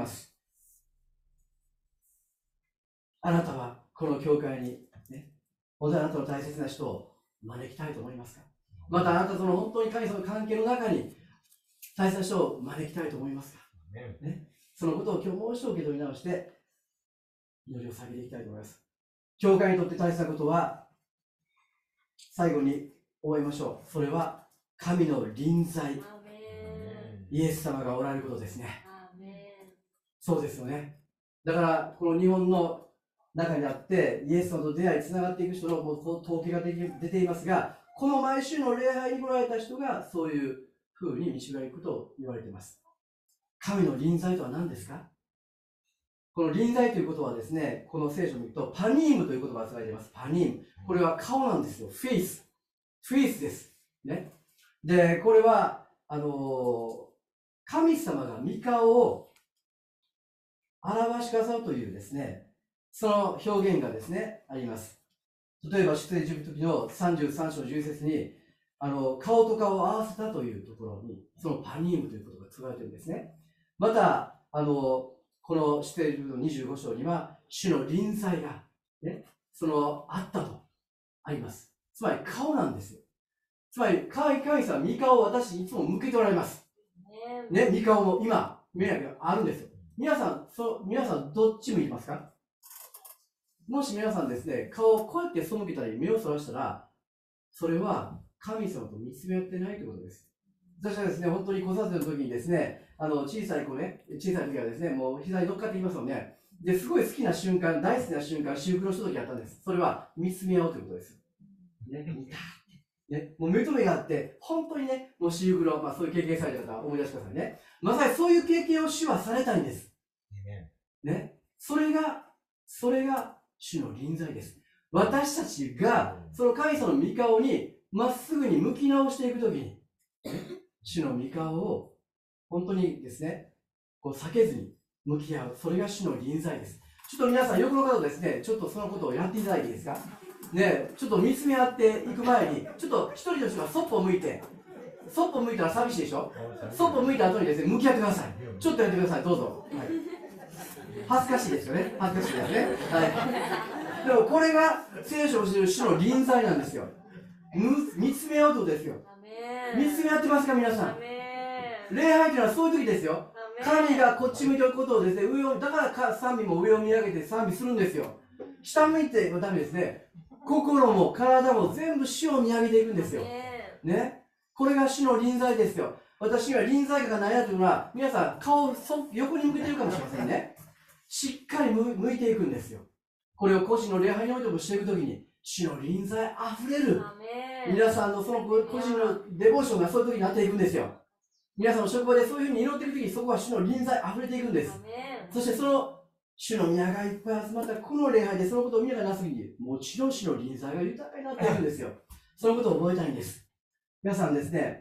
あなたはこの教会に、ね、本当にあなたの大切な人を招きたいと思いますか。またあなたとの本当に神様の関係の中に大切な人を招きたいと思いますか、ね、そのことを今日もう一度受け取り直して祈りを下げていきたいと思います。教会にとって大切なことは、最後に終えましょう。それは神の臨在、イエス様がおられることですね。そうですよね。だからこの日本の中にあってイエス様と出会いつながっていく人の統計が出ていますが、この毎週の礼拝に来られた人がそういうふうに導かれることを言われています。神の臨在とは何ですか。この臨在ということはですね、この聖書を見るとパニームという言葉が使われています。パニーム、これは顔なんですよ。フェイスフェイスです、ね、でこれはあの神様が御顔を表し飾るというですね、その表現がですねあります。例えば出エジプト記のさんじゅうさん章じゅう節にあの顔と顔を合わせたというところにそのパニームということが使われているんですね。またあのこの出エジプトのにじゅうご章には主の臨在が、ね、そのあったとあります。つまり顔なんですよ。つまり神様は御顔を私にいつも向けておられます、ね、御顔も今目があるんですよ。皆さんそ皆さんどっち向いてますか。もし皆さんですね、顔をこうやって背けたり目をそらしたら、それは神様と見つめ合ってないということです。私はですね、本当に子育ての時にですね、あの小さい子ね、小さい時はですね、もう膝に乗っかってきますよね。で、すごい好きな瞬間、大好きな瞬間、私服のした時あったんです。それは見つめ合うということです。ね、見たね、もう目と目があって、本当にね、もう私服の、まあそういう経験された方は思い出してくださいね。まさにそういう経験を主はされたいんです。ね、それが、それが、主の臨在です。私たちがその神様の御顔にまっすぐに向き直していくときに、主の御顔を本当にですね、こう避けずに向き合う。それが主の臨在です。ちょっと皆さん、横の方ですね、ちょっとそのことをやっていただいていいですか。ね、ちょっと見つめ合っていく前に、ちょっと一人の人がそっぽ向いて、そっぽ向いたら寂しいでしょ。そっぽ向いた後にですね、向き合ってください。ちょっとやってください、どうぞ。はい、恥ずかしいですよね。恥ずかしいですね。はい。でもこれが聖書を教える主の臨在なんですよ。見つめ合うとですよ。見つめ合ってますか皆さん。礼拝というのはそういう時ですよ。神がこっち向いておくことをですね、上をだから賛美も上を見上げて賛美するんですよ。下向いてはダメですね。心も体も全部主を見上げていくんですよ。ね。これが主の臨在ですよ。私には臨在感がないなというのは、皆さん顔を横に向けているかもしれませんね。しっかり向いていくんですよ。これを個人の礼拝においてもしていくときに、主の臨在あふれる。皆さんのその個人のデボーションがそういう時になっていくんですよ。皆さんの職場でそういうふうに祈っていくときに、そこは主の臨在あふれていくんです。そしてその主の宮がいっぱい集まったこの礼拝でそのことを皆がなすぎに、もちろん主の臨在が豊かになっていくんですよ。そのことを覚えたいんです。皆さんですね、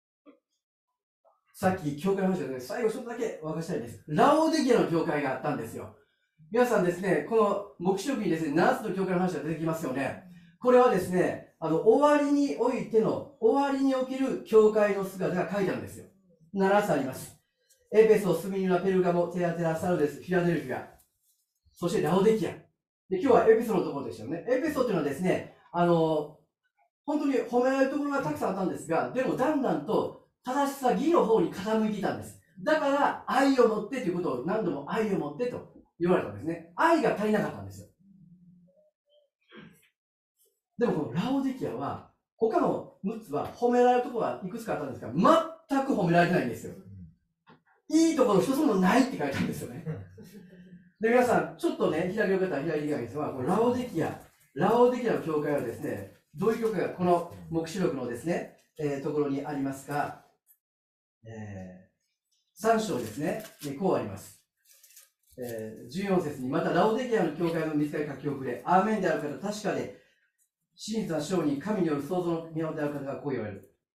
さっき教会の話で、ね、最後ちょっとだけお明かしたいです。ラオデキアの教会があったんですよ。皆さんですね、この黙示録にですね、ななつの教会の話が出てきますよね。これはですね、あの終わりにおいての、終わりにおける教会の姿が書いてあるんですよ。ななつあります。エペソ、スミニュナ、ペルガモ、テアテラ、サルデス、フィラデルフィア、そしてラオデキア。で今日はエペソのところでしたよね。エペソというのはですね、あの本当に褒められるところがたくさんあったんですが、でもだんだんと正しさ、義の方に傾いていたんです。だから愛を持ってということを何度も愛を持ってと言われたんですね。愛が足りなかったんですよ。でもこのラオデキアは他のむっつは褒められるところがいくつかあったんですが、全く褒められてないんですよ。いいところ一つもないって書いてあるんですよね。で皆さんちょっとね、左の方は左以外ですが、このラオデキアラオデキアの教会はですね、どういう教会がこの黙示録のですね、えー、ところにありますか、えー、さん章ですね、こうあります。えー、じゅうよん節に、またラオデキアの教会の見つかり書き遅れ、アーメンである方、確かで、真実な章に神による創造の源である方がこう言われる。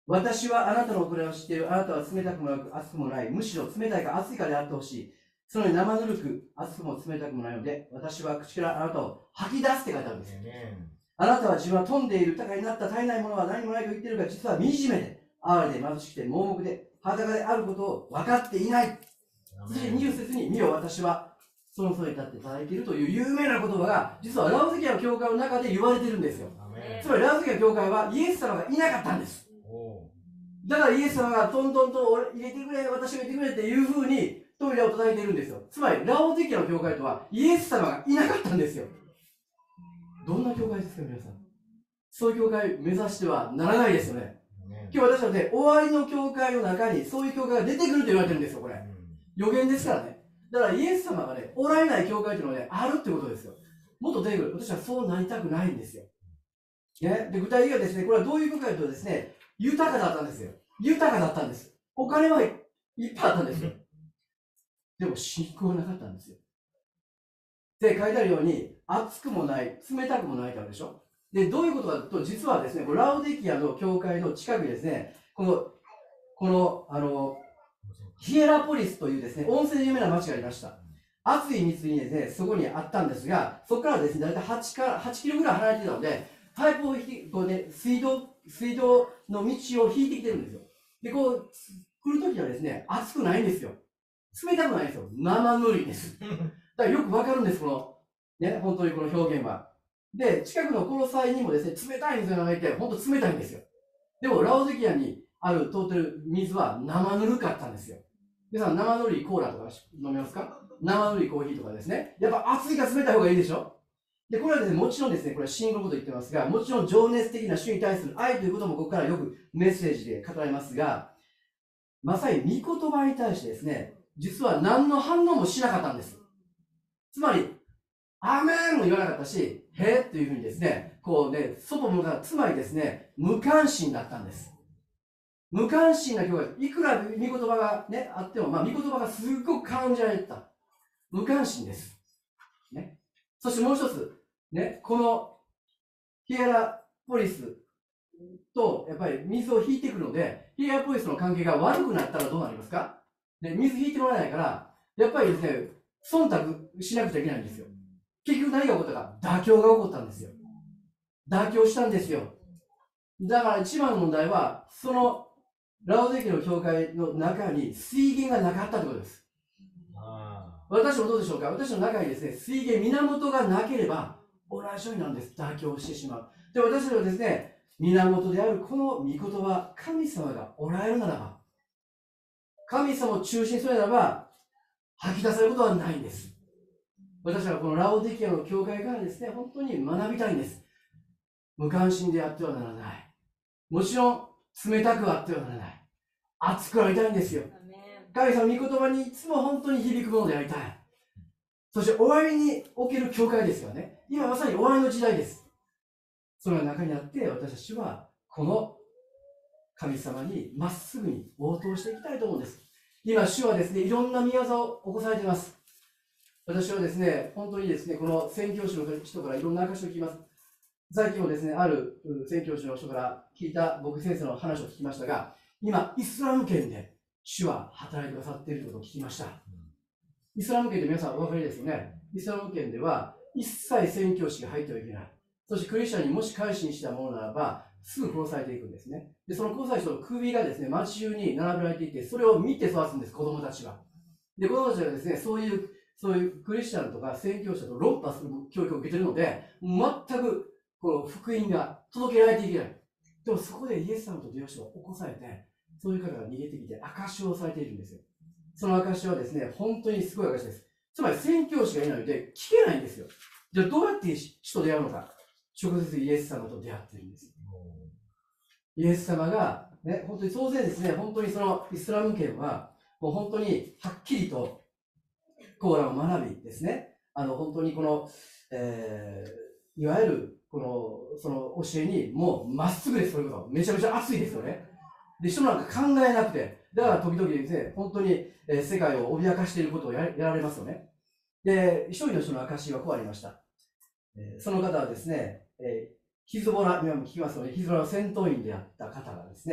私はあなたの行いを知っている。あなたは冷たくもなく熱くもない。むしろ冷たいか熱いかであってほしい。そのように生ぬるく熱くも冷たくもないので、私は口からあなたを吐き出すって書いてあるんですよ。あなたは自分は富んでいる、豊かになった、絶えないものは何もないと言っているが、実は惨めで、哀れで貧しくて盲目で、裸であることを分かっていない。そしてにじゅう節に、見よ、私はそのそれに立って叩いているという有名な言葉が、実はラオデキアの教会の中で言われているんですよ。つまりラオデキアの教会はイエス様がいなかったんです。だからイエス様がトントンと俺入れてくれ、私が入れてくれっていうふうに扉を叩いているんですよ。つまりラオデキアの教会とはイエス様がいなかったんですよ。どんな教会ですか、皆さん。そういう教会を目指してはならないですよね。今日私はね、終わりの教会の中にそういう教会が出てくると言われてるんですよ、これ。予言ですからね。だからイエス様がね、おられない教会というのはね、あるってことですよ。もっと出てくる。私はそうなりたくないんですよ。ね、で具体的にはですね、これはどういう教会かというとですね、豊かだったんですよ。豊かだったんです。お金はいっぱいあったんですよ。でも信仰がなかったんですよ。で、書いてあるように、熱くもない、冷たくもないってあるでしょ。で、どういうことかというと、実はですね、ラオデキアの教会の近くにですね、この、この、あの、ヒエラポリスというですね、温泉で有名な町がありました。熱い水にですね、そこにあったんですが、そこからですね、大体はちからはちキロぐらい離れていたので、パイプを引き、こうね、水道、水道の道を引いてきてるんですよ。で、こう、来るときはですね、熱くないんですよ。冷たくないんですよ。生ぬるいです。だからよくわかるんです、この、ね、本当にこの表現は。で、近くのコロサイにもですね、冷たい水が流れて、本当冷たいんですよ。でも、ラオデキアにある通ってる水は生ぬるかったんですよ。皆さん、生ぬるいコーラとか飲みますか？生ぬるいコーヒーとかですね。やっぱ熱いか冷たい方がいいでしょ？で、これはですね、もちろんですね、これは信仰のことを言ってますが、もちろん情熱的な主に対する愛ということもここからよくメッセージで語られますが、まさに御言葉に対してですね、実は何の反応もしなかったんです。つまり、アーメンも言わなかったし、へえというふうにですね、こうね、外もが、つまりですね、無関心だったんです。無関心な教会、いくら御言葉がね、あっても、まあ、御言葉がすっごく感じられた。無関心です。ね。そしてもう一つ、ね、このヒエラポリスと、やっぱり水を引いてくるので、ヒエラポリスの関係が悪くなったらどうなりますか？で、水引いてもらえないから、やっぱりですね、忖度しなくちゃいけないんですよ。結局何が起こったか、妥協が起こったんですよ。妥協したんですよ。だから一番の問題は、そのラオデキアの教会の中に水源がなかったということです。私もどうでしょうか？私の中にですね、水源、源がなければ同じようになんです。妥協してしまう。で、私たちはですね、源であるこの御言葉、神様がおられるならば、神様を中心にするならば、吐き出されることはないんです。私はこのラオデキアの教会からですね、本当に学びたいんです。無関心であってはならない。もちろん、冷たくあってはならない。熱くありたいんですよ。神様の御言葉にいつも本当に響くものでありたい。そして終わりにおける教会ですよね。今まさに終わりの時代です。その中にあって私たちはこの神様にまっすぐに応答していきたいと思うんです。今主はですね、いろんな宮業を起こされています。私はですね、本当にですね、この宣教師の人からいろんな証を聞きます。最近もですね、ある宣教師の人から聞いた僕先生の話を聞きましたが、今イスラム圏で主は働いてくださっているということを聞きました。イスラム圏で皆さんお分かりですよね。イスラム圏では一切宣教師が入ってはいけない。そしてクリスチャンにもし改心したものならば、すぐ殺されていくんですね。で、その殺された人の首がですね、街中に並べられていて、それを見て育つんです、子供たちは。で、子供たちがですね、そういう、そういうクリスチャンとか宣教師と論破する教育を受けているので、全くこの福音が届けられていけない。でもそこでイエス様と出会う人が起こされて、そういう方が逃げてきて証しをされているんですよ。その証しはですね、本当にすごい証しです。つまり宣教師がいないので聞けないんですよ。じゃあどうやって人と出会うのか。直接イエス様と出会っているんです。イエス様が、ね、本当に当然ですね、本当にそのイスラム圏は、もう本当にはっきりとコーランを学びですね、あの本当にこの、えー、いわゆるこのその教えにもうまっすぐです、それこそ。めちゃめちゃ熱いですよね。で、人なんか考えなくて、だから時々ですね、本当に、えー、世界を脅かしていることを や, やられますよね。で、一人の人の証はこうありました。えー、その方はですね、えー、ヒズボラ、今も聞きますよね、ヒズボラの戦闘員であった方がですね、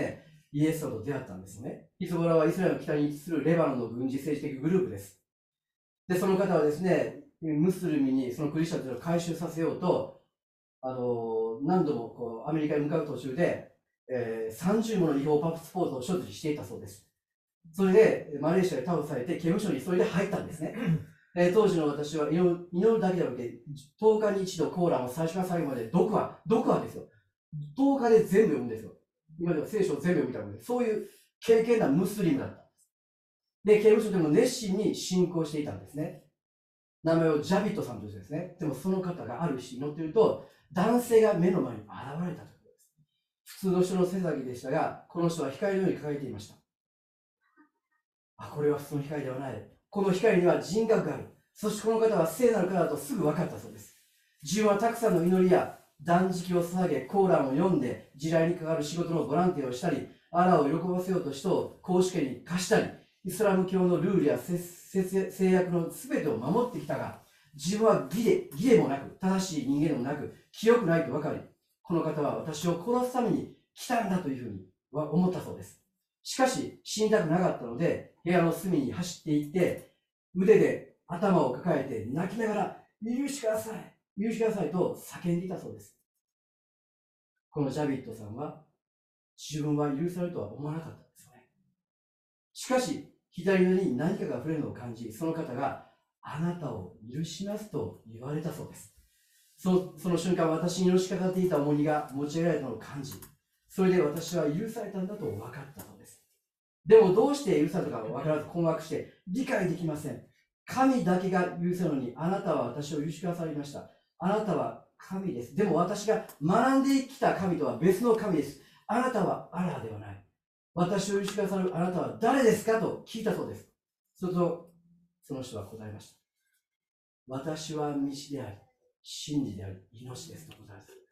イエス様と出会ったんですよね。ヒズボラはイスラエルの北に位置するレバノンの軍事政治的グループです。で、その方はですね、ムスリムにそのクリスチャンたちを回収させようと、あの何度もこうアメリカに向かう途中で、えー、さんじゅうもの違法パスポートを所持していたそうです。それでマレーシアで逮捕されて刑務所にそれで入ったんですね。えー、当時の私は祈る、祈るだけではなくて、とおかに一度コーランを最初から最後まで読破、読破ですよ。とおかで全部読むんですよ。今では聖書を全部読みたいので、そういう敬虔なムスリムだったんです。で、刑務所でも熱心に信仰していたんですね。名前をジャビットさんとしてですね。でもその方がある日祈っていると、男性が目の前に現れたということです。普通の人の背先でしたが、この人は光のように輝いていました。あ、これは普通の光ではない。この光には人格がある。そしてこの方は聖なる方だとすぐ分かったそうです。自分はたくさんの祈りや断食を捧げ、コーランを読んで、地雷にかかる仕事のボランティアをしたり、アラーを喜ばせようと人を公主権に貸したり、イスラム教のルールや制約の全てを守ってきたが、自分は義で、義でもなく、正しい人間でもなく、清くないと分かり、この方は私を殺すために来たんだというふうに思ったそうです。しかし、死にたくなかったので、部屋の隅に走っていって、腕で頭を抱えて泣きながら、許してください、許してくださいと叫んでいたそうです。このジャビットさんは、自分は許されるとは思わなかったんですよね。しかし、左のに何かが触れるのを感じ、その方が、あなたを許しますと言われたそうです。その、その瞬間、私にのしかかっていた重荷が持ち上げられたのを感じ、それで私は許されたんだと分かったそうです。でもどうして許されたか分からず困惑して理解できません。神だけが許せるのに、あなたは私を許しくださいました。あなたは神です。でも私が学んできた神とは別の神です。あなたはアラーではない。私を許しくださるあなたは誰ですかと聞いたそうです。すると、その人は答えました。私は道であり、真理であり、命ですと答えたそうです。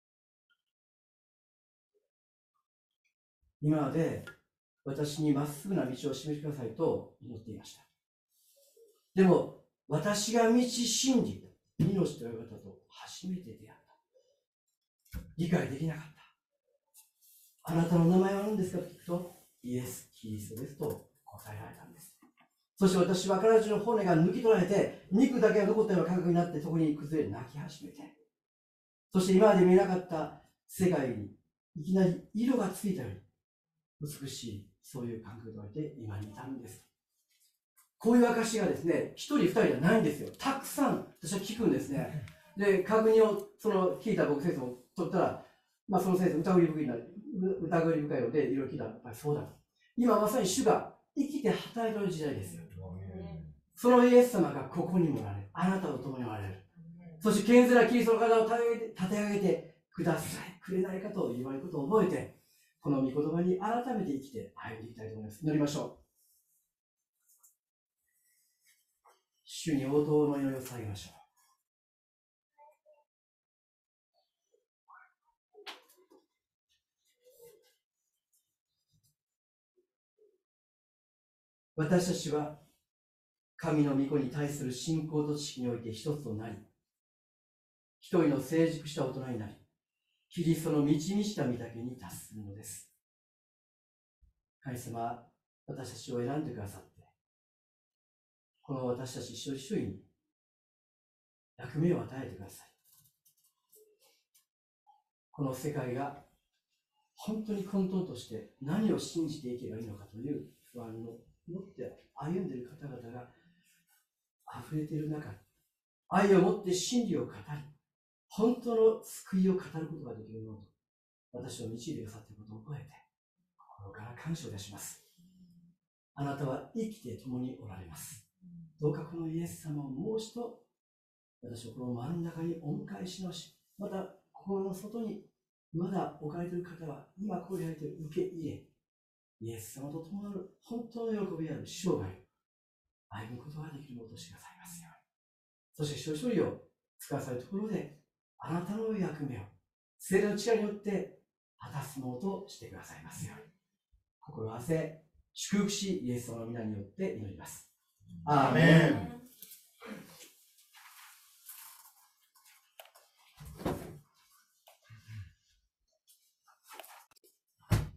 今まで私にまっすぐな道を示してくださいと祈っていました。でも、私が道、真理、命という方と初めて出会った。理解できなかった。あなたの名前は何ですかと聞くと、イエス・キリストですと答えられたんです。そして私は体中の骨が抜き取られて、肉だけが残ったような感覚になって、そこに崩れ泣き始めて、そして今まで見えなかった世界にいきなり色がついたように美しい、そういう感覚があって今に至るんです。こういう証がですね、一人二人じゃないんですよ。たくさん私は聞くんですね。で、確認をその聞いた僕先生を取ったら、まあ、その先生疑り深いな疑り深いのでいろいろ聞いたら、やっぱりそうだと。今まさに主が生きて働いている時代ですよ。そのイエス様がここにもおられる。あなたと共におられる。そして健全なキリストの体を立て上げてください、くれないかと言われることを覚えて、この御言葉に改めて生きて歩んでいきたいと思います。祈りましょう。主に応答の祈りを捧げましょう。私たちは神の御子に対する信仰と知識において一つとなり、一人の成熟した大人になり、キリストの満ち満ちた御岳に達するのです。神様、私たちを選んでくださって、この私たち一人一人に役目を与えてください。この世界が本当に混沌として何を信じていけばいいのかという不安を持って歩んでいる方々が溢れている中、愛を持って真理を語り、本当の救いを語ることができるのと、私を導いてくださっていることを覚えて、心から感謝いたします。あなたは生きて共におられます。どうかこのイエス様をもう一度、私をこの真ん中にお迎えし直し、また心の外にまだ置かれている方は、今こうやって受け入れ、イエス様と共なる本当の喜びある生涯を歩むことができるものとしてくださいますように。そして一人一人を使わされるところで、あなたの役目を聖霊の力によって果たすものとしてくださいますように。心を合わせ祝福し、イエス様の皆によって祈ります。アーメン。